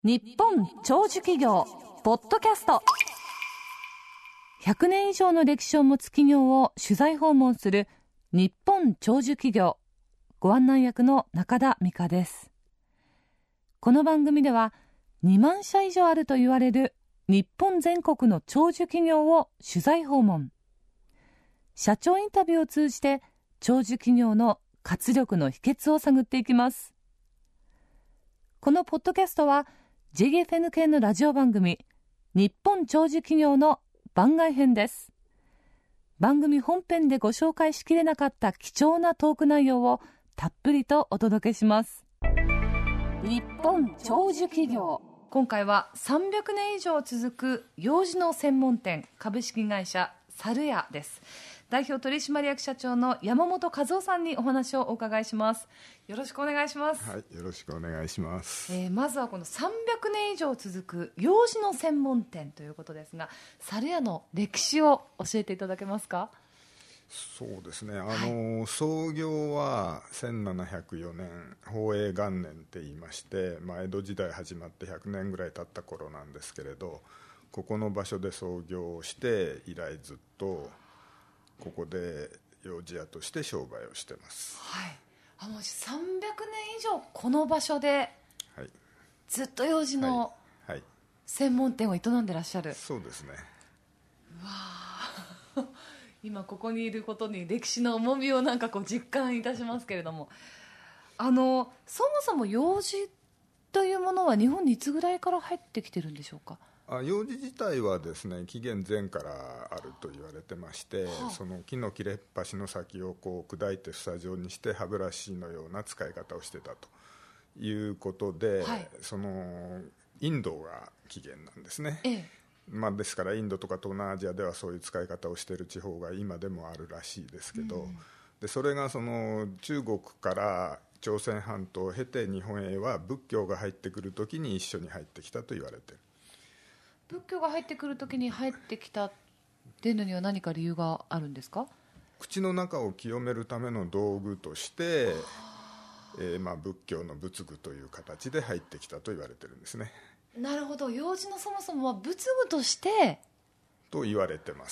日本長寿企業ポッドキャスト。100年以上の歴史を持つ企業を取材訪問する日本長寿企業、ご案内役の中田美香です。この番組では2万社以上あると言われる日本全国の長寿企業を取材訪問、社長インタビューを通じて長寿企業の活力の秘訣を探っていきます。このポッドキャストはJFN 系のラジオ番組日本長寿企業の番外編です。番組本編でご紹介しきれなかった貴重なトーク内容をたっぷりとお届けします。日本長寿企業、今回は300年以上続く幼児の専門店株式会社猿屋です。代表取締役社長の山本和夫さんにお話をお伺いします。よろしくお願いします。 はい、よろしくお願いします。 まずはこの300年以上続く幼児の専門店ということですが、猿屋の歴史を教えていただけますか？ そうですね、創業は1704年宝永元年って言いまして、江戸時代始まって100年ぐらい経った頃なんですけれど、ここの場所で創業して以来ずっとここで幼児屋として商売をしてます。 はい、もう300年以上この場所でずっと幼児の専門店を営んでらっしゃる。 そうですね。 うわ今ここにいることに歴史の重みを実感いたしますけれども、そもそも幼児というものは日本にいつぐらいから入ってきてるんでしょうか？ 幼児自体はですね、紀元前からあると言われてまして、その木の切れっ端の先を砕いて房状にして歯ブラシのような使い方をしてたということで、そのインドが起源なんですね。ですからインドとか東南アジアではそういう使い方をしている地方が今でもあるらしいですけど、でそれがその中国から朝鮮半島を経て日本へは仏教が入ってくる時に一緒に入ってきたと言われている。 仏教が入ってくるときに入ってきたっていうのには何か理由があるんですか？ 口の中を清めるための道具として、仏教の仏具という形で入ってきたと言われてるんですね。 なるほど、幼児のそもそもは仏具としてと言われてます。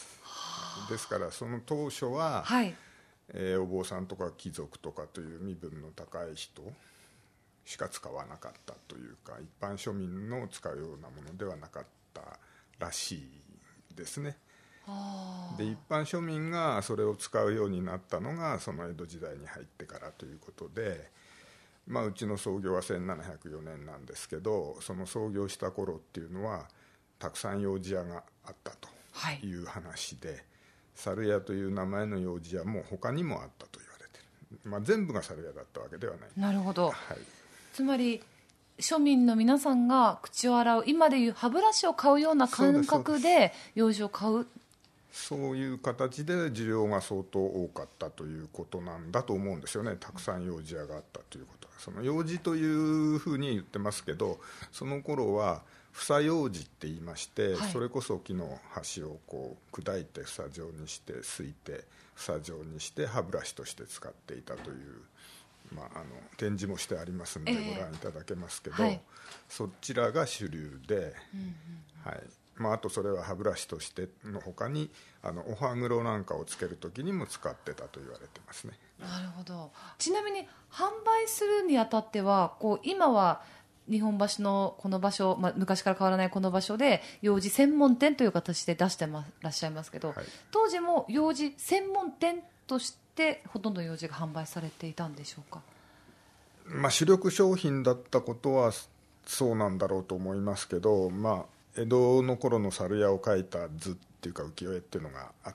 ですからその当初は、お坊さんとか貴族とかという身分の高い人しか使わなかったというか、一般庶民の使うようなものではなかったらしいですね。で一般庶民がそれを使うようになったのがその江戸時代に入ってからということで、うちの創業は1704年なんですけど、その創業した頃っていうのはたくさん幼児屋があったという話で、猿屋という名前の幼児屋も他にもあったと言われている。全部が猿屋だったわけではない。 なるほど、つまり庶民の皆さんが口を洗う、今でいう歯ブラシを買うような感覚で幼児を買う、 そういう形で需要が相当多かったということなんだと思うんですよね。たくさん幼児屋があったということは、その幼児というふうに言ってますけど、その頃は房幼児って言いまして、それこそ木の端を砕いて房状にしてすいて房状にして歯ブラシとして使っていたという、展示もしてありますのでご覧いただけますけど、そちらが主流で、あとそれは歯ブラシとしての他にお歯黒なんかをつける時にも使ってたと言われてますね。 なるほど。ちなみに販売するにあたっては今は日本橋のこの場所、昔から変わらないこの場所で幼児専門店という形で出してらっしゃいますけど、当時も幼児専門店としてほとんど幼児が販売されていたんでしょうか？ 主力商品だったことはそうなんだろうと思いますけど、江戸の頃の猿屋を描いた図っていうか浮世絵っていうのがあって、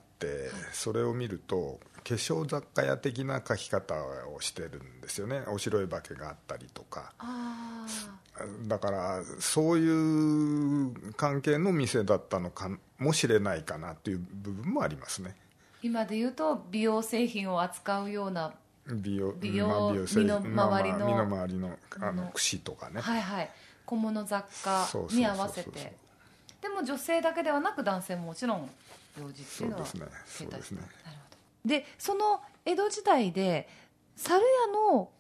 それを見ると化粧雑貨屋的な描き方をしてるんですよね。お白い化けがあったりとか、だからそういう関係の店だったのかもしれないかなという部分もありますね。 今でいうと美容製品を扱うような美容身の回りの櫛とかね、 小物雑貨に合わせて、でも女性だけではなく男性ももちろん幼児っていうのはそうですね。 でその江戸時代で猿屋の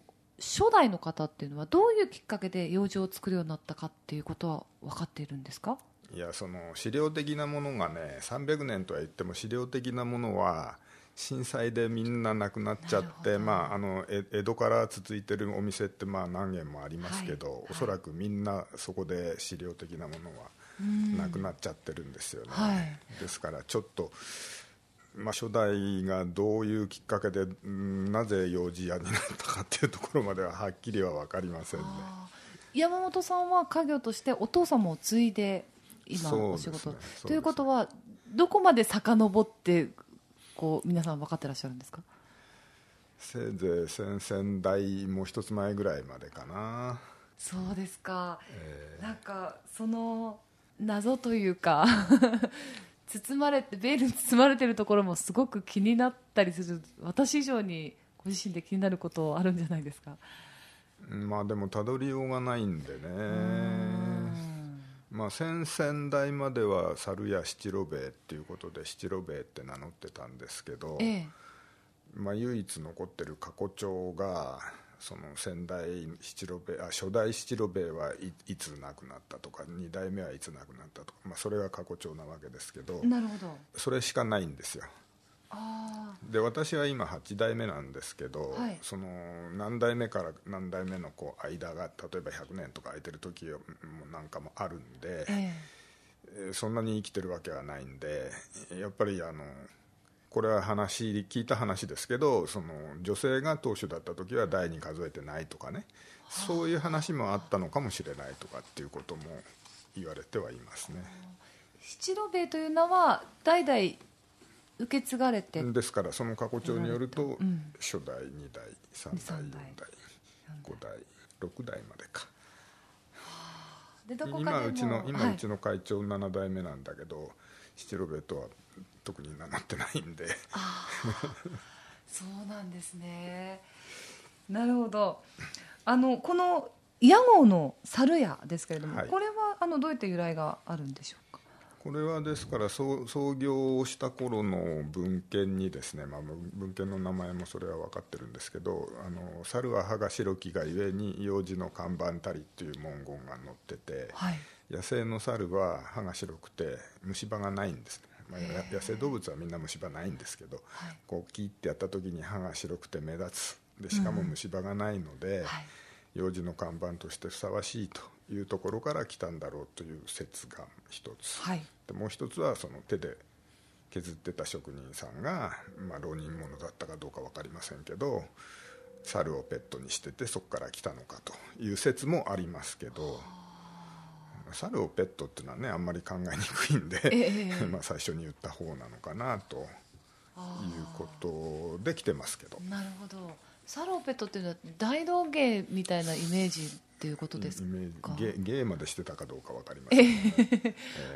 初代の方っていうのはどういうきっかけで楊枝を作るようになったかっていうことは分かっているんですか？ いや、その資料的なものがね、300年とは言っても資料的なものは震災でみんななくなっちゃって、江戸から続いてるお店って何軒もありますけど、おそらくみんなそこで資料的なものはなくなっちゃってるんですよね。ですからちょっと、初代がどういうきっかけでなぜ楊枝屋になったかっていうところまでははっきりは分かりませんね。 山本さんは家業としてお父様を継いで今お仕事、ということはどこまで遡って皆さん分かってらっしゃるんですか？ せいぜい先々代もう一つ前ぐらいまでかな。 そうですか、なんかその謎というかベールに包まれているところもすごく気になったりする。私以上にご自身で気になることあるんじゃないですか？ でもたどりようがないんでね。先々代までは猿屋七郎兵衛っていうことで七郎兵衛って名乗ってたんですけど、唯一残ってる過去帳がその初代七郎兵衛はいつ亡くなったとか、2代目はいつ亡くなったとか、それが過去帳なわけですけど、 なるほど、 それしかないんですよ。で私は今8代目なんですけど、その何代目から何代目の間が例えば100年とか空いてる時なんかもあるんで、そんなに生きてるわけはないんで、やっぱりこれは聞いた話ですけど、その女性が当主だった時は代に数えてないとかね、そういう話もあったのかもしれないとかっていうことも言われてはいますね。 七郎兵衛という名は代々受け継がれて、 ですからその過去帳によると、初代、2代、3代、4代、5代、6代までか。 でどこかでも今うちの会長7代目なんだけど、七郎兵衛とは特に名乗ってないんでそうなんですね。なるほど。この屋号の猿屋ですけれども、これはどういった由来があるんでしょうか？ これはですから創業をした頃の文献にですね、文献の名前もそれは分かってるんですけど、猿は歯が白きがゆえに楊枝の看板たりっていう文言が載ってて、野生の猿は歯が白くて虫歯がないんですね。野生動物はみんな虫歯ないんですけど、キーってやった時に歯が白くて目立つで、しかも虫歯がないので、楊枝の看板としてふさわしいというところから来たんだろうという説が一つ、でもう一つはその手で削ってた職人さんが、浪人者だったかどうか分かりませんけど、猿をペットにしててそこから来たのかという説もありますけど、猿をペットっていうのはね、あんまり考えにくいんで、最初に言った方なのかなということで来てますけど。 なるほど。猿をペットっていうのは大道芸みたいなイメージっていうことですか？ 芸までしてたかどうか分かりませんね。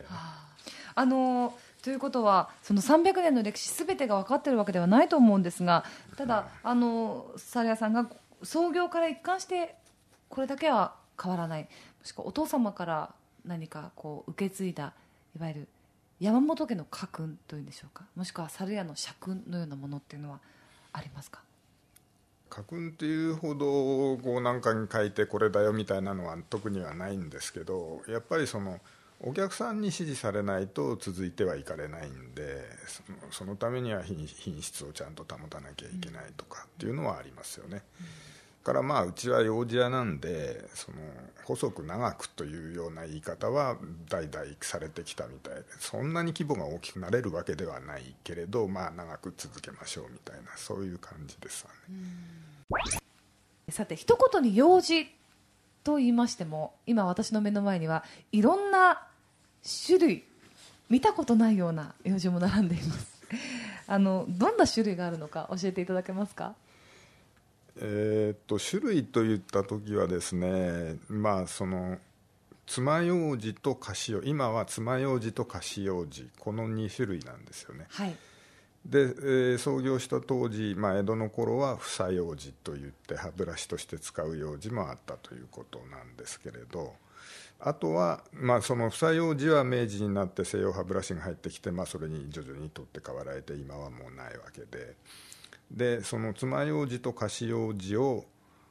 ということはその300年の歴史全てが分かっているわけではないと思うんですが、ただ猿屋さんが創業から一貫してこれだけは変わらない、もしくはお父様から何か受け継いだいわゆる山本家の家訓というんでしょうか、もしくは猿屋の社訓のようなものっていうのはありますか？ 家訓っていうほど何かに書いてこれだよみたいなのは特にはないんですけど、やっぱりそのお客さんに支持されないと続いてはいかれないんで、そのためには品質をちゃんと保たなきゃいけないとかっていうのはありますよね。からうちは楊枝屋なんで、その細く長くというような言い方は代々されてきたみたいで、そんなに規模が大きくなれるわけではないけれど、長く続けましょうみたいな、そういう感じですわね。 さて一言に楊枝と言いましても、今私の目の前にはいろんな種類、見たことないような楊枝も並んでいますどんな種類があるのか教えていただけますか？ 種類といった時はですね、その爪楊枝と菓子楊枝、今は爪楊枝と菓子楊枝、この2種類なんですよね。で、創業した当時、江戸の頃は房楊枝といって歯ブラシとして使う楊枝もあったということなんですけれど、あとは、その房楊枝は明治になって西洋歯ブラシが入ってきて、それに徐々に取って代わられて今はもうないわけで、その爪楊枝と菓子楊枝を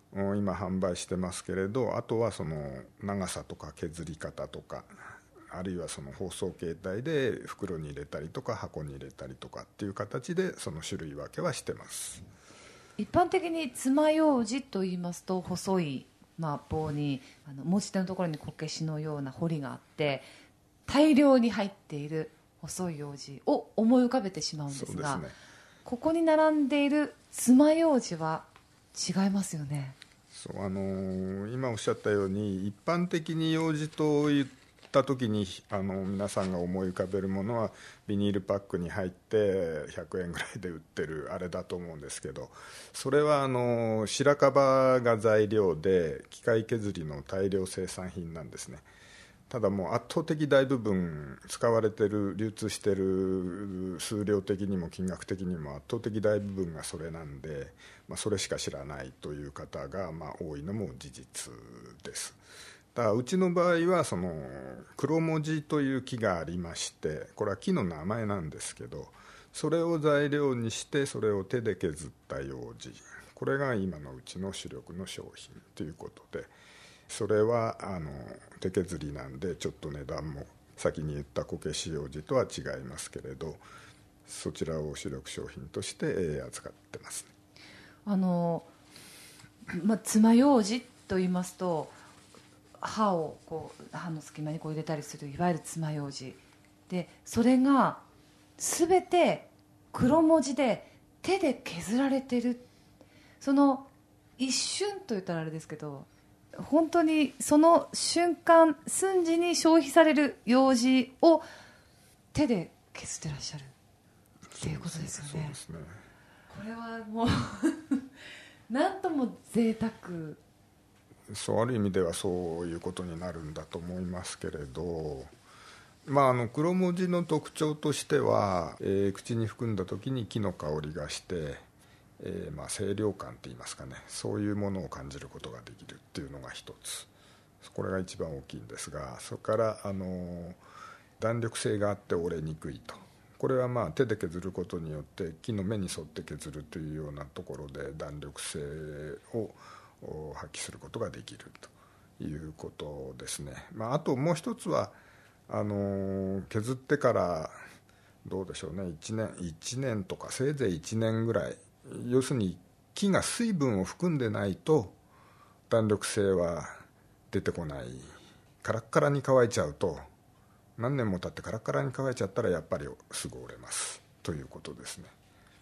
今販売してますけれど、あとはその長さとか削り方とか、あるいはその包装形態で袋に入れたりとか箱に入れたりとかっていう形でその種類分けはしてます。 一般的に爪楊枝といいますと、細い、棒に持ち手のところにこけしのような彫りがあって大量に入っている細い楊枝を思い浮かべてしまうんですが、 そうですね、 ここに並んでいる爪楊枝は違いますよね。 そう、今おっしゃったように、一般的に楊枝と言った時に皆さんが思い浮かべるものはビニールパックに入って100円ぐらいで売ってるあれだと思うんですけど、それは白樺が材料で機械削りの大量生産品なんですね。ただもう圧倒的大部分使われてる、流通してる数量的にも金額的にも圧倒的大部分がそれなんで、それしか知らないという方が多いのも事実です。だからうちの場合はその黒文字という木がありまして、これは木の名前なんですけど、それを材料にしてそれを手で削った楊枝、これが今のうちの主力の商品ということで、それは手削りなんでちょっと値段も先に言ったこけし楊枝とは違いますけれど、そちらを主力商品として扱ってますね。 爪楊枝と言いますと、刃を刃の隙間に入れたりするいわゆる爪楊枝で、それが全て黒文字で手で削られてる。その一瞬と言ったらあれですけど、本当にその瞬間瞬時に消費される楊枝を手で削ってらっしゃるっていうことですよね。 そうですね。 これはもうなんとも贅沢。 そう、ある意味ではそういうことになるんだと思いますけれど、黒文字の特徴としては、口に含んだ時に木の香りがして、清涼感といいますかね、そういうものを感じることができるっていうのが一つ、これが一番大きいんですが、それから弾力性があって折れにくいと。これは手で削ることによって木の目に沿って削るというようなところで弾力性を発揮することができるということですね。あともう一つは削ってからどうでしょうね、1年とかせいぜい1年ぐらい、要するに木が水分を含んでないと弾力性は出てこない。カラッカラに乾いちゃうと、何年も経ってカラッカラに乾いちゃったらやっぱりすぐ折れますということですね。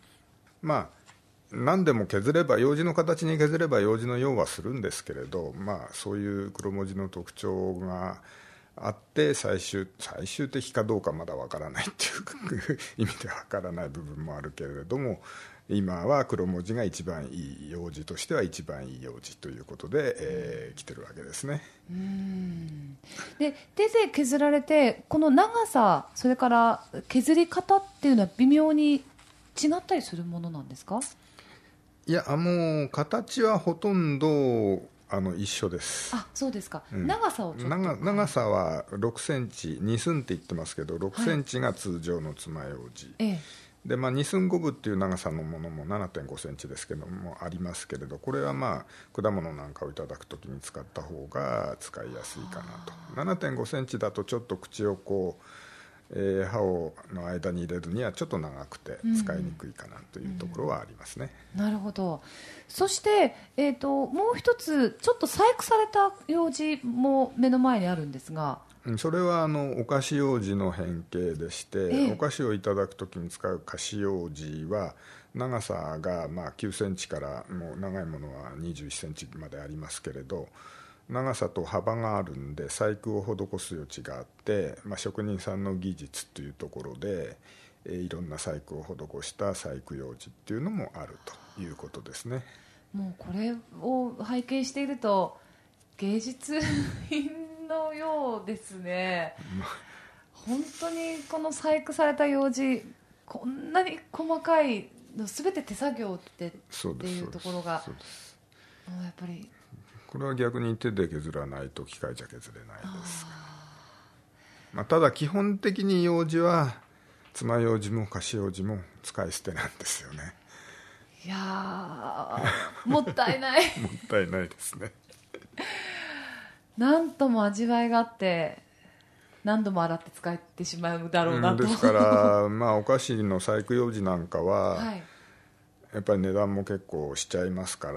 何でも削れば、楊枝の形に削れば楊枝の用はするんですけれど、そういう黒文字の特徴があって最終的かどうかまだわからないっていう意味でわからない部分もあるけれども、今は黒文字が一番いい楊枝としては一番いい楊枝ということで、来てるわけですね。 で、手で削られてこの長さ、それから削り方っていうのは微妙に違ったりするものなんですか？ いや、もう形はほとんど一緒です。 あ、そうですか。長さをちょっと長さは6センチ、2寸って言ってますけど、6センチが通常の爪楊枝、で2寸5分っていう長さのものも 7.5 センチですけどもありますけれど、これは果物なんかをいただくときに使った方が使いやすいかなと。 7.5 センチだとちょっと口を刃の間に入れるにはちょっと長くて使いにくいかなというところはありますね。 なるほど。そして、もう一つちょっと細工された楊枝も目の前にあるんですが、 それはお菓子楊枝の変形でして、お菓子をいただくときに使う菓子楊枝は長さが9センチから、もう長いものは21センチまでありますけれど、長さと幅があるんで細工を施す余地があって、職人さんの技術というところで、いろんな細工を施した細工楊枝っていうのもあるということですね。 もうこれを拝見していると芸術品のようですね。本当にこの細工された楊枝、こんなに細かいの全て手作業っていうところがもうやっぱり、 これは逆に手で削らないと機械じゃ削れないです。ただ基本的に楊枝は爪楊枝も菓子楊枝も使い捨てなんですよね。 いやもったいないもったいないですね。 なんとも味わいがあって何度も洗って使ってしまうだろうなと、 ですからまあお菓子の細工用紙なんかは、はい、やっぱり値段も結構しちゃいますから、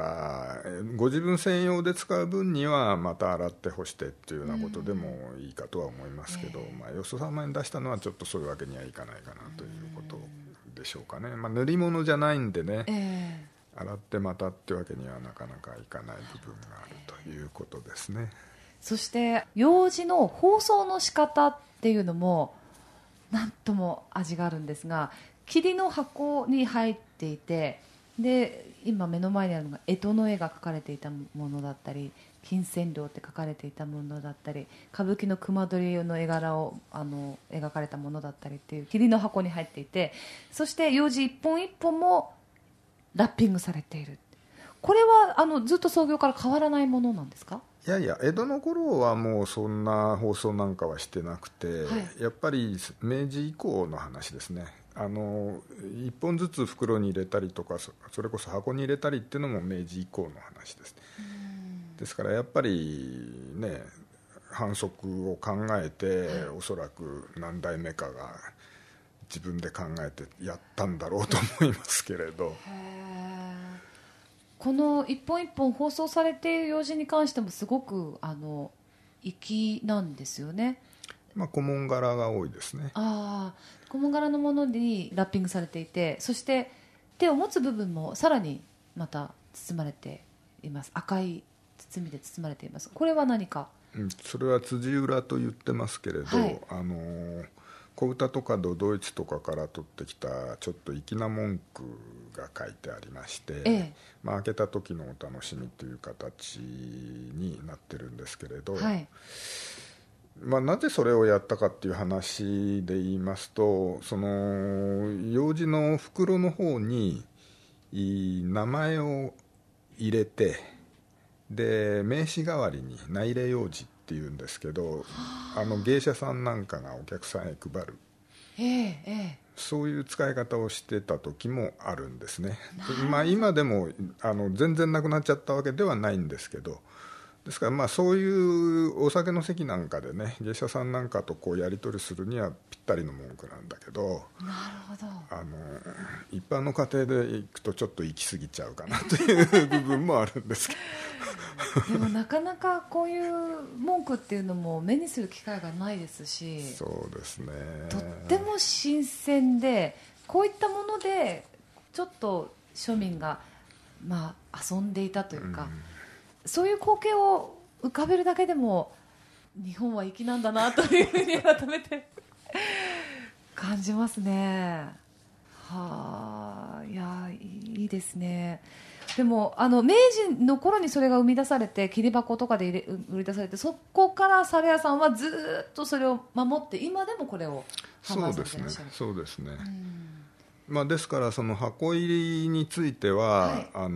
ご自分専用で使う分にはまた洗って干してっていうようなことでもいいかとは思いますけど、まあ、よそ様に出したのはちょっとそういうわけにはいかないかなということでしょうかね。まあ、塗り物じゃないんでね、洗ってまたってわけにはなかなかいかない部分があるということですね。 そして楊枝の包装の仕方っていうのもなんとも味があるんですが、桐の箱に入っていて、で今目の前にあるのが干支の絵が描かれていたものだったり、金銭料って書かれていたものだったり、歌舞伎の熊取の絵柄を描かれたものだったりっていう桐の箱に入っていて、そして楊枝一本一本もラッピングされている。これはずっと創業から変わらないものなんですか？ いやいや、江戸の頃はもうそんな包装なんかはしてなくて、はい、やっぱり明治以降の話ですね。1本ずつ袋に入れたりとか、それこそ箱に入れたりっていうのも明治以降の話です。ですからやっぱりね、反則を考えて、はい、おそらく何代目かが自分で考えてやったんだろうと思いますけれど。 この一本一本包装されている楊枝に関してもすごく粋なんですよね。 まあ、小紋柄が多いですね。 小紋柄のものにラッピングされていて、そして手を持つ部分もさらにまた包まれています。赤い包みで包まれています。これは何か？ それは辻裏と言ってますけれど、はい、小唄とか都々逸とかから取ってきたちょっと粋な文句が書いてありまして、まあ、開けた時のお楽しみという形になってるんですけれど、はい、まあ、なぜそれをやったかっていう話で言いますと、その楊枝の袋の方に名前を入れて、で名刺代わりに名入れ楊枝っていうんですけど、芸者さんなんかがお客さんへ配る、そういう使い方をしてた時もあるんですね。まあ、今でも全然なくなっちゃったわけではないんですけど、ですからまあそういうお酒の席なんかでね、芸者さんなんかとこうやり取りするにはぴったりの文句なんだけど、 なるほど、 一般の家庭で行くとちょっと行き過ぎちゃうかなという部分もあるんですけどでもなかなかこういう文句っていうのも目にする機会がないですし、 そうですね、 とっても新鮮で、こういったものでちょっと庶民がまあ遊んでいたというか、そういう光景を浮かべるだけでも日本は粋なんだなというふうに改めて感じますね。いやいいですね。でも明治の頃にそれが生み出されて、切り箱とかで売り出されて、そこから皿屋さんはずっとそれを守って今でもこれを販売されていらっしゃる。 そうですね、まあ、ですからその箱入りについては、はい、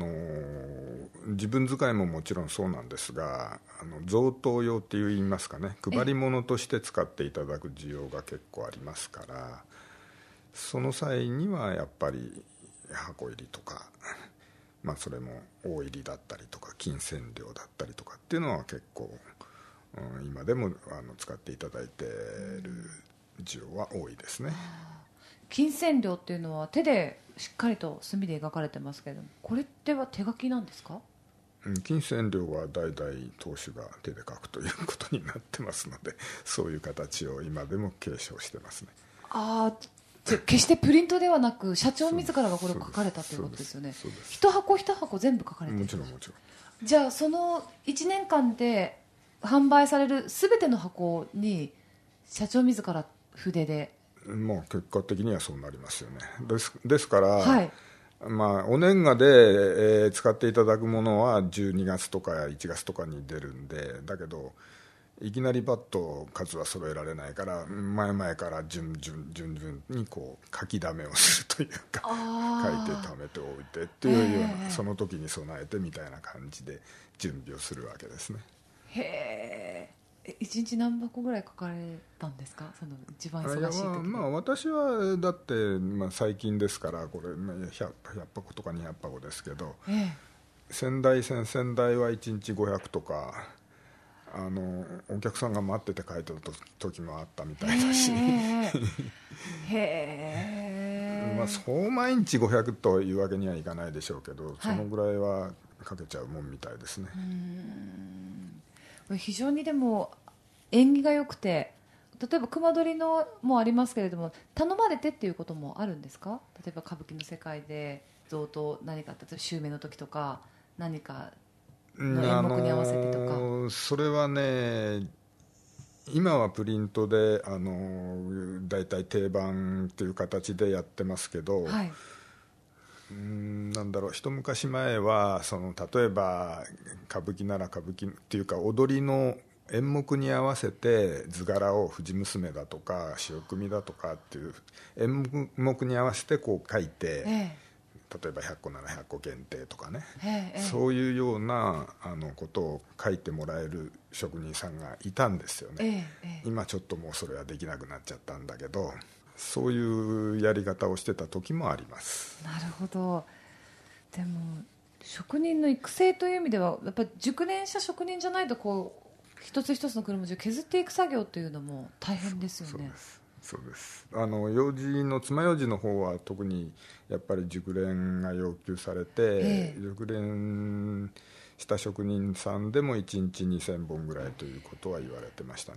自分使いももちろんそうなんですが、贈答用って言いますかね、配り物として使っていただく需要が結構ありますから、その際にはやっぱり箱入りとか、まあ、それも大入りだったりとか金銭料だったりとかっていうのは結構、今でも使っていただいている需要は多いですね。 金銭料っていうのは手でしっかりと墨で描かれてますけれども、これっては手書きなんですか？ 金銭料は代々当主が手で書くということになってますので、そういう形を今でも継承してますね。 決してプリントではなく社長自らがこれを書かれたということですよね。一箱一箱全部書かれてる。 もちろんもちろん。 じゃあその1年間で販売される全ての箱に社長自ら筆で、 もう結果的にはそうなりますよね。ですから、 はい、 まあ、お年賀で、使っていただくものは12月とか1月とかに出るんで、だけどいきなりバッと数は揃えられないから、前々から順々にこう書きだめをするというか、書いて貯めておいてっていうような、その時に備えてみたいな感じで準備をするわけですね。 1日何箱ぐらい書かれたんですか、その一番忙しい時。 私はだって、最近ですからこれ、100箱とか200箱ですけど、仙台線仙台は1日500とか、お客さんが待ってて書いてる時もあったみたいだしそう毎日500というわけにはいかないでしょうけど、そのぐらいは書けちゃうもんみたいですね。 非常にでも縁起が良くて、例えば隈取りのもありますけれども、頼まれてっていうこともあるんですか？例えば歌舞伎の世界で贈答何か、例えば襲名の時とか何かの演目に合わせてとか。 それはね、今はプリントでだいたい定番っていう形でやってますけど、なんだろう、一昔前は例えば歌舞伎なら歌舞伎っていうか踊りの演目に合わせて図柄を藤娘だとか潮組だとかっていう演目に合わせてこう書いて、例えば100個なら100個限定とかね、そういうようなことを書いてもらえる職人さんがいたんですよね。今ちょっともうそれはできなくなっちゃったんだけど、そういうやり方をしてた時もあります。 なるほど。でも職人の育成という意味ではやっぱり熟練者職人じゃないとこう一つ一つの車を削っていく作業というのも大変ですよね。 そうです。楊枝の爪楊枝の方は特にやっぱり熟練が要求されて、熟練した職人さんでも1日2000本ぐらいということは言われてましたね。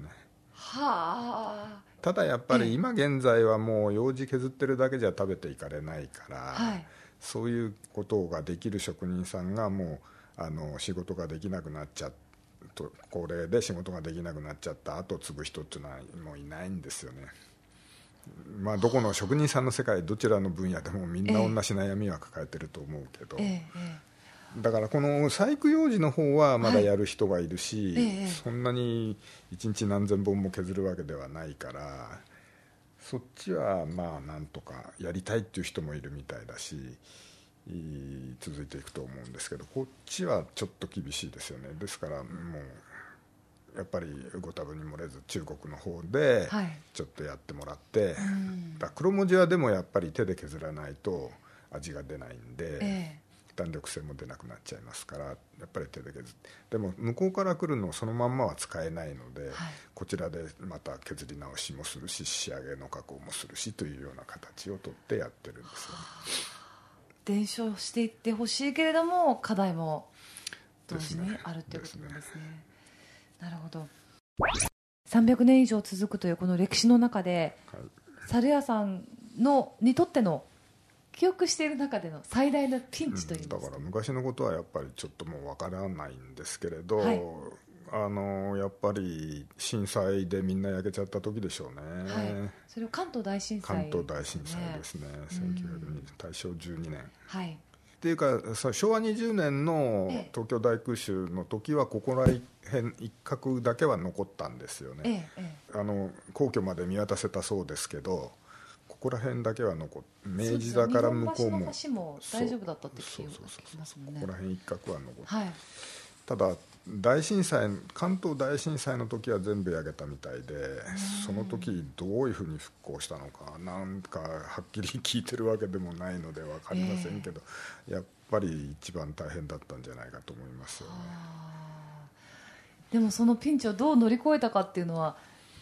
ただやっぱり今現在はもう楊枝削ってるだけじゃ食べていかれないから、そういうことができる職人さんがもう仕事ができなくなっちゃって、高齢で仕事ができなくなっちゃった後継ぐ人っていうのはもういないんですよね。どこの職人さんの世界どちらの分野でもみんな同じ悩みは抱えてると思うけど、だからこの細工楊枝の方はまだやる人がいるし、そんなに1日何千本も削るわけではないから、そっちはなんとかやりたいっていう人もいるみたいだし続いていくと思うんですけど、こっちはちょっと厳しいですよね。ですからもうやっぱりご多分に漏れず中国の方でちょっとやってもらって、だ黒文字はでもやっぱり手で削らないと味が出ないんで、弾力性も出なくなっちゃいますから、やっぱり手で削って、でも向こうから来るのをそのまんまは使えないので、こちらでまた削り直しもするし仕上げの加工もするしというような形をとってやってるんですよね。 伝承していってほしいけれども課題も同時にあるということなんですね。なるほど。300年以上続くというこの歴史の中で、猿屋さんにとっての記憶している中での最大のピンチといいますか、 だから昔のことはやっぱりちょっともうわからないんですけれど、やっぱり震災でみんな焼けちゃった時でしょうね。 それは関東大震災、 関東大震災ですね。1920大正12年、っていうか昭和20年の東京大空襲の時はここら辺一角だけは残ったんですよね。皇居まで見渡せたそうですけど、ここら辺だけは残って、明治座から向こうも橋も大丈夫だったって聞きますもんね。 ここら辺一角は残って、ただ関東大震災の時は全部焼けたみたいで、その時どういうふうに復興したのかなんかはっきり聞いてるわけでもないので分かりませんけど、やっぱり一番大変だったんじゃないかと思いますよね。 でもそのピンチをどう乗り越えたかっていうのは、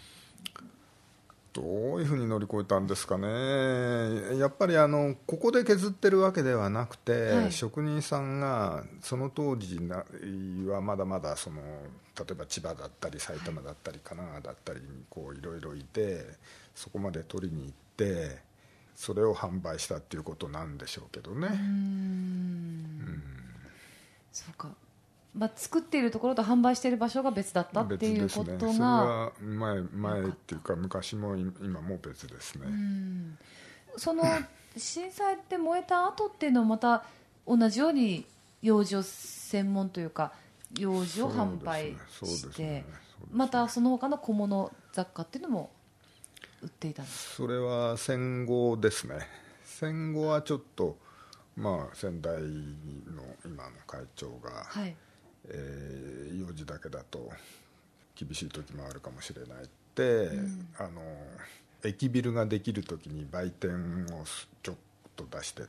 どういうふうに乗り越えたんですかね。やっぱりここで削ってるわけではなくて、職人さんがその当時はまだまだ例えば千葉だったり埼玉だったり神奈川だったりにいろいろいて、そこまで取りに行ってそれを販売したっていうことなんでしょうけどね。 そうか。作っているところと販売している場所が別だったっていうことが、それは前っていうか昔も今も別ですね。 その震災で燃えた後っていうのはまた同じように楊枝を専門というか楊枝を販売して、またその他の小物雑貨っていうのも売っていたんですか。 それは戦後ですね。戦後はちょっと先代の今の会長が、楊枝だけだと厳しい時もあるかもしれないって、駅ビルができる時に売店をちょっと出してって、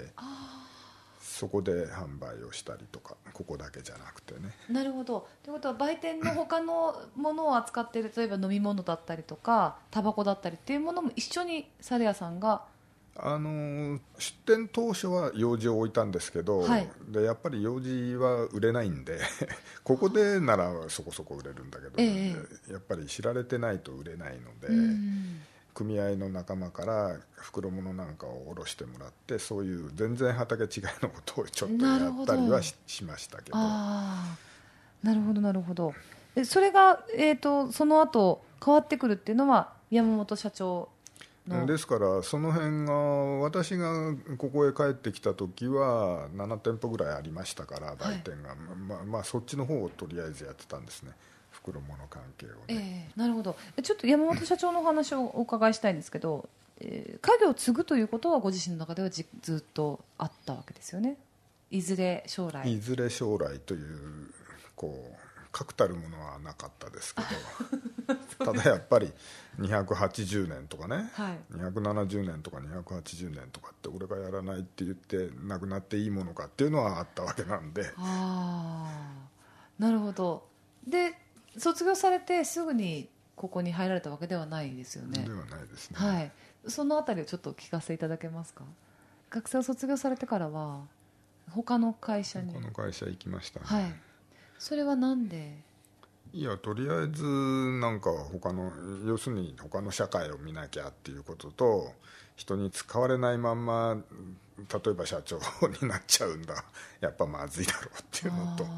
そこで販売をしたりとか、ここだけじゃなくてね。 なるほど。ということは売店の他のものを扱っている、例えば飲み物だったりとかタバコだったりっていうものも一緒にサレ屋さんが出店当初は楊枝を置いたんですけど、はい、でやっぱり楊枝は売れないんでここでならそこそこ売れるんだけど、やっぱり知られてないと売れないので、組合の仲間から袋物なんかを卸してもらって、そういう全然畑違いのことをちょっとやったりは しましたけど。なるほどなるほど。それが、その後変わってくるっていうのは山本社長ですからその辺が、私がここへ帰ってきた時は7店舗ぐらいありましたから、売店が、まあそっちの方をとりあえずやってたんですね、袋物関係をね。 なるほど。ちょっと山本社長のお話をお伺いしたいんですけど、家業を継ぐということはご自身の中ではずっとあったわけですよね。いずれ将来という確たるものはなかったですけどただやっぱり280年とかね、270年とか280年とかって俺がやらないって言ってなくなっていいものかっていうのはあったわけなんで。 なるほど。で卒業されてすぐにここに入られたわけではないですよね。 ではないですね。 そのあたりをちょっとお聞かせいただけますか。学生を卒業されてからは他の会社行きましたね。 それはなんで？ いや、とりあえずなんか要するに他の社会を見なきゃっていうことと、人に使われないまんま例えば社長になっちゃうんだ、やっぱまずいだろうっていうのと、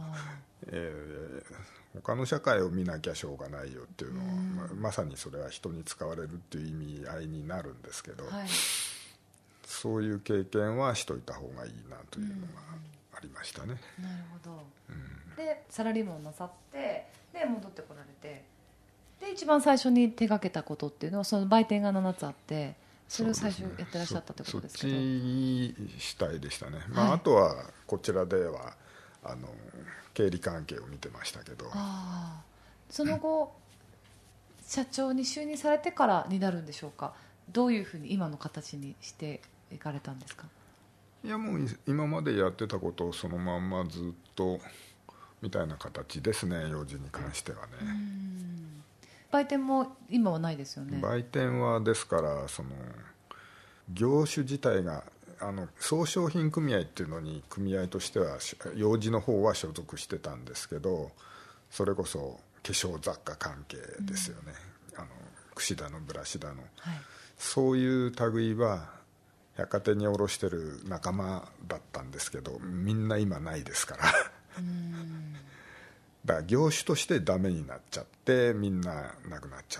他の社会を見なきゃしょうがないよっていうのは、まさにそれは人に使われるっていう意味合いになるんですけど、そういう経験はしといた方がいいなというのがありましたね。 なるほど。でサラリーマンをなさって、で戻ってこられて、で一番最初に手がけたことっていうのはその売店が7つあって、それを最初やってらっしゃったってことですけど、 そっち主体でしたね。あとはこちらでは経理関係を見てましたけど、 その後、社長に就任されてからになるんでしょうか。どういうふうに今の形にしていかれたんですか。 いや、もう今までやってたことをそのまんまずっとみたいな形ですね、楊枝に関してはね。 売店も今はないですよね。 売店はですから業種自体が総商品組合っていうのに組合としては楊枝の方は所属してたんですけど、それこそ化粧雑貨関係ですよね、櫛田のブラシだの、そういう類は百貨店に卸してる仲間だったんですけど、みんな今ないですからだから業種としてダメになっちゃって、みんななくなっちゃって、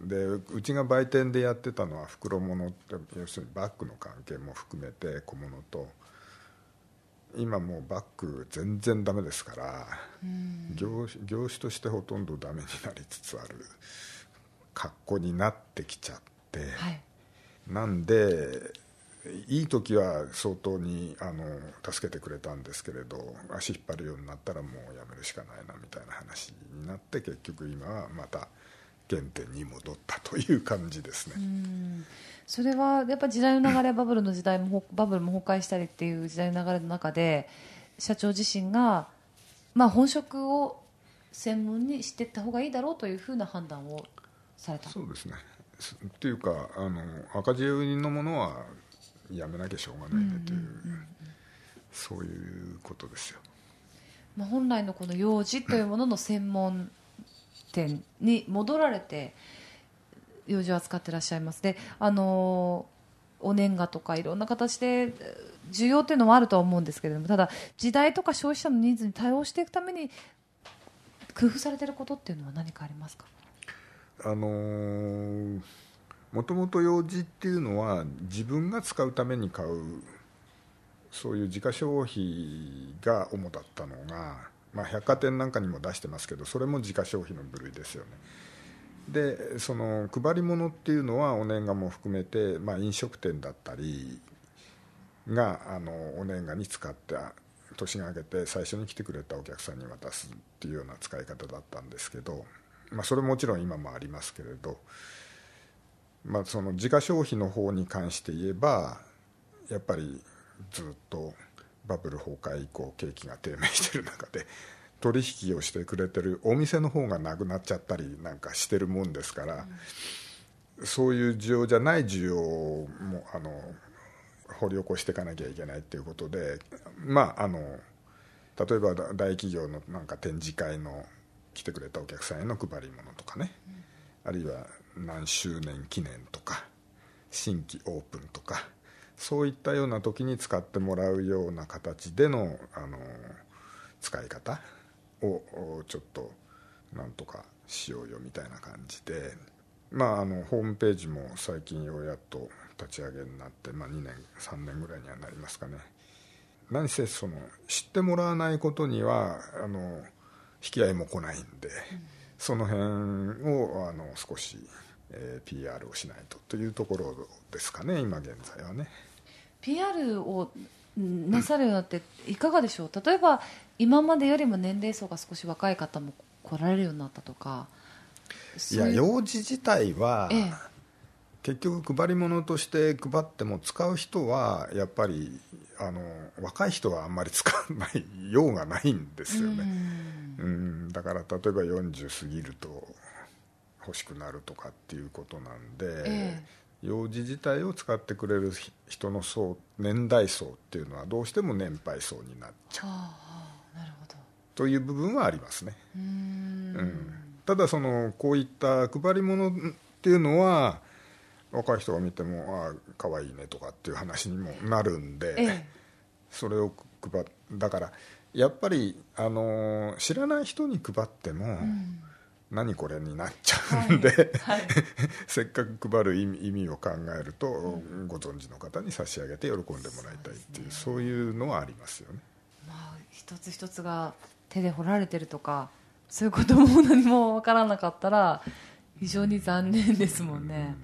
でうちが売店でやってたのは袋物って、要するにバッグの関係も含めて小物と、今もうバッグ全然ダメですから、業種としてほとんどダメになりつつある格好になってきちゃって、なんでいい時は相当に助けてくれたんですけれど、足引っ張るようになったらもうやめるしかないなみたいな話になって、結局今はまた原点に戻ったという感じですね。 それはやっぱり時代の流れ、バブルも崩壊したりっていう時代の流れの中で、社長自身が、本職を専門にしていった方がいいだろうというふうな判断をされた。 そうですね。っていうか赤字売りのものはやめなきゃしょうがないねという、そういうことですよ。 本来のこの楊枝というものの専門店に戻られて楊枝を扱ってらっしゃいます。でお年賀とかいろんな形で需要というのもあるとは思うんですけれども、ただ時代とか消費者のニーズに対応していくために工夫されていることっていうのは何かありますか。 もともと楊枝っていうのは自分が使うために買う、そういう自家消費が主だったのが、百貨店なんかにも出してますけど、それも自家消費の部類ですよね。でその配り物っていうのはお年賀も含めて、飲食店だったりがお年賀に使って年が明けて最初に来てくれたお客さんに渡すっていうような使い方だったんですけど、それももちろん今もありますけれど、その自家消費の方に関して言えばやっぱりずっとバブル崩壊以降景気が低迷している中で取引をしてくれてるお店の方がなくなっちゃったりなんかしてるもんですから、そういう需要じゃない需要も掘り起こしていかなきゃいけないということで、例えば大企業のなんか展示会の来てくれたお客さんへの配り物とかね、あるいは何周年記念とか新規オープンとか、そういったような時に使ってもらうような形での、使い方をちょっとなんとかしようよみたいな感じで、ホームページも最近ようやっと立ち上げになって、2年3年ぐらいにはなりますかね。何せその知ってもらわないことには引き合いも来ないんで、その辺を少し、PR をしないというところですかね、今現在はね。 PR をなさるようになっていかがでしょう。例えば今までよりも年齢層が少し若い方も来られるようになったとか。 いや、用紙自体は、結局配り物として配っても使う人はやっぱり若い人はあんまり使わない用がないんですよね。だから例えば40過ぎると欲しくなるとかっていうことなんで、用紙自体を使ってくれる人の層、年代層っていうのはどうしても年配層になっちゃう、 なるほどという部分はありますね。ただこういった配り物っていうのは若い人が見ても可愛いねとかっていう話にもなるんで、それをだからやっぱり知らない人に配っても、何これになっちゃうんで、せっかく配る意味を考えると、ご存知の方に差し上げて喜んでもらいたいっていう、そういうのはありますよね。 一つ一つが手で彫られてるとかそういうことも何も分からなかったら非常に残念ですもんね。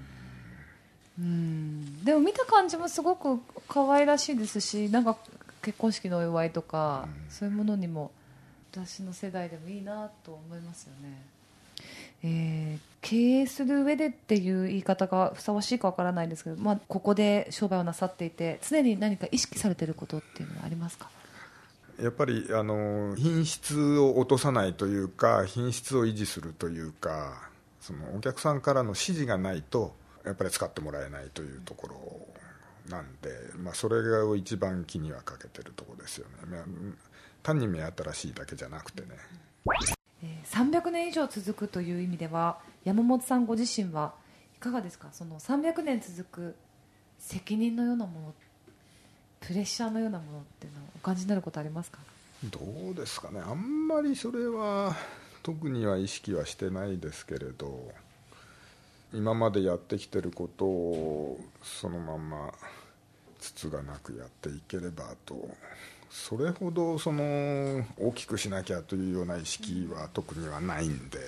でも見た感じもすごく可愛らしいですし、なんか結婚式のお祝いとか、そういうものにも私の世代でもいいなと思いますよね。経営する上でっていう言い方がふさわしいかわからないんですけど、ここで商売をなさっていて常に何か意識されていることっていうのはありますか？ やっぱり品質を落とさないというか、品質を維持するというか、そのお客さんからの指示がないとやっぱり使ってもらえないというところなんで、それを一番気にはかけてるところですよね。単に目新しいだけじゃなくてね。 300年以上続くという意味では山本さんご自身はいかがですか？その300年続く責任のようなもの、プレッシャーのようなものっていうのをお感じになることありますか？ どうですかね、あんまりそれは特には意識はしてないですけれど、今までやってきてることをそのままつつがなくやっていければと、それほど大きくしなきゃというような意識は特にはないんで、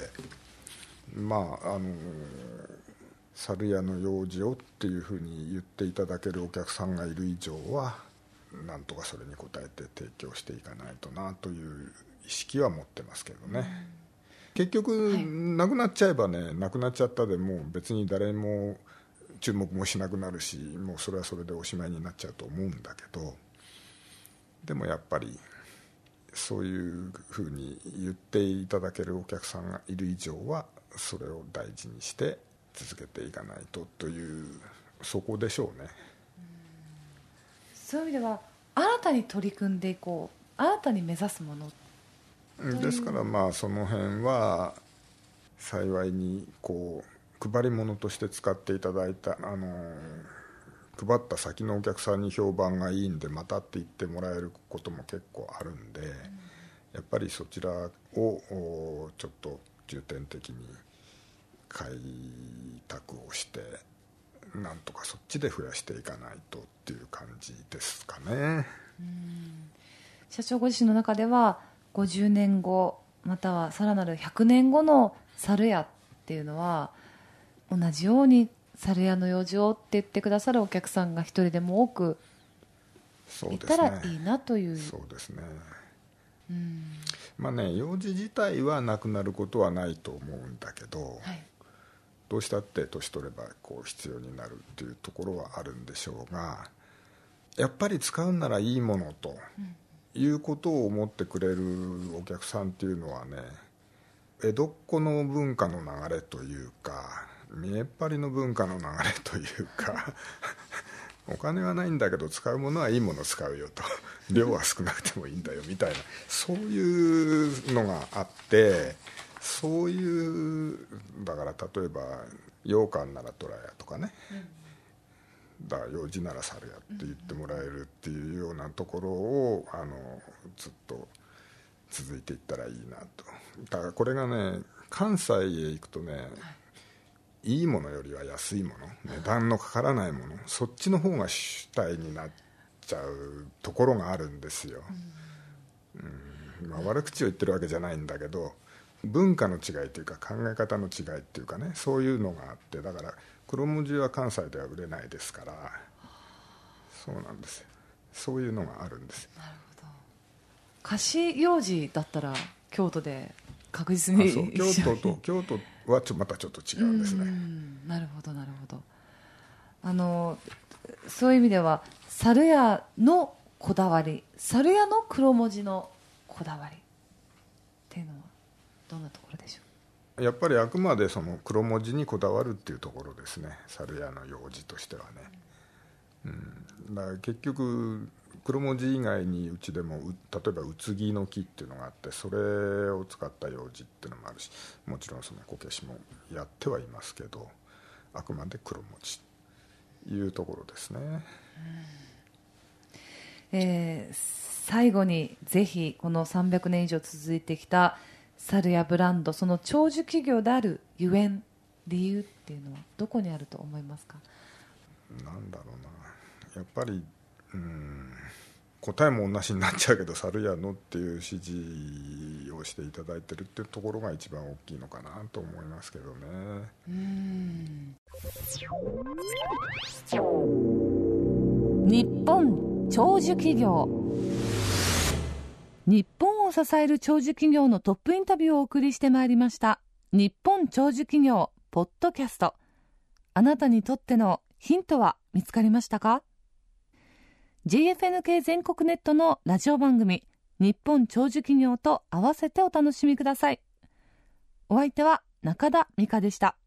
猿屋の用事をっていうふうに言っていただけるお客さんがいる以上はなんとかそれに応えて提供していかないとなという意識は持ってますけどね。結局なくなっちゃえばね、なくなっちゃったでもう別に誰も注目もしなくなるし、もうそれはそれでおしまいになっちゃうと思うんだけど、でもやっぱりそういうふうに言っていただけるお客さんがいる以上はそれを大事にして続けていかないとという、そこでしょうね。 そういう意味では新たに取り組んでいこう、新たに目指すものですからその辺は幸いに配り物として使っていただいた配った先のお客さんに評判がいいんでまたって言ってもらえることも結構あるんで、やっぱりそちらをちょっと重点的に開拓をしてなんとかそっちで増やしていかないとっていう感じですかね。 社長ご自身の中では50年後またはさらなる100年後の猿屋っていうのは同じように猿屋の用事をって言ってくださるお客さんが一人でも多くいったらいいなという。 そうですね。まあね、幼児自体はなくなることはないと思うんだけど、はい、どうしたって年取ればこう必要になるっていうところはあるんでしょうが、やっぱり使うならいいものということを思ってくれるお客さんっていうのはね、江戸っ子の文化の流れというか、見えっ張りの文化の流れというかお金はないんだけど使うものはいいものを使うよと量は少なくてもいいんだよみたいな、そういうのがあって、そういうだから例えば羊羹なら虎屋とかね、だから幼児なら猿屋って言ってもらえるっていうようなところをずっと続いていったらいいなと。だからこれがね、関西へ行くとね、いいものよりは安いもの、値段のかからないもの、そっちの方が主体になっちゃうところがあるんですよ。まあ、悪口を言ってるわけじゃないんだけど、文化の違いというか考え方の違いっていうかね、そういうのがあって、だから黒文字は関西では売れないですから、そうなんですよ。そういうのがあるんですよ。 なるほど。菓子幼児だったら京都で確実に京都はまたちょっと違うんですね。 なるほどなるほど。そういう意味では猿屋のこだわり、猿屋の黒文字のこだわりっていうのはどんなところでしょう。 やっぱりあくまでその黒文字にこだわるっていうところですね、猿屋の用事としてはね。だから結局黒文字以外にうちでも例えばうつぎの木っていうのがあって、それを使った用事っていうのもあるし、もちろんそのこけしもやってはいますけど、あくまで黒文字というところですね。最後にぜひこの300年以上続いてきた猿屋ブランド、その長寿企業であるゆえん、理由っていうのはどこにあると思いますか。 なんだろうな、やっぱり答えも同じになっちゃうけど、猿屋のっていう指示をしていただいてるっていうところが一番大きいのかなと思いますけどね。 日本長寿企業。日本を支える長寿企業のトップインタビューをお送りしてまいりました日本長寿企業ポッドキャスト。あなたにとってのヒントは見つかりましたか。 GFNK 全国ネットのラジオ番組日本長寿企業と合わせてお楽しみください。お相手は中田美香でした。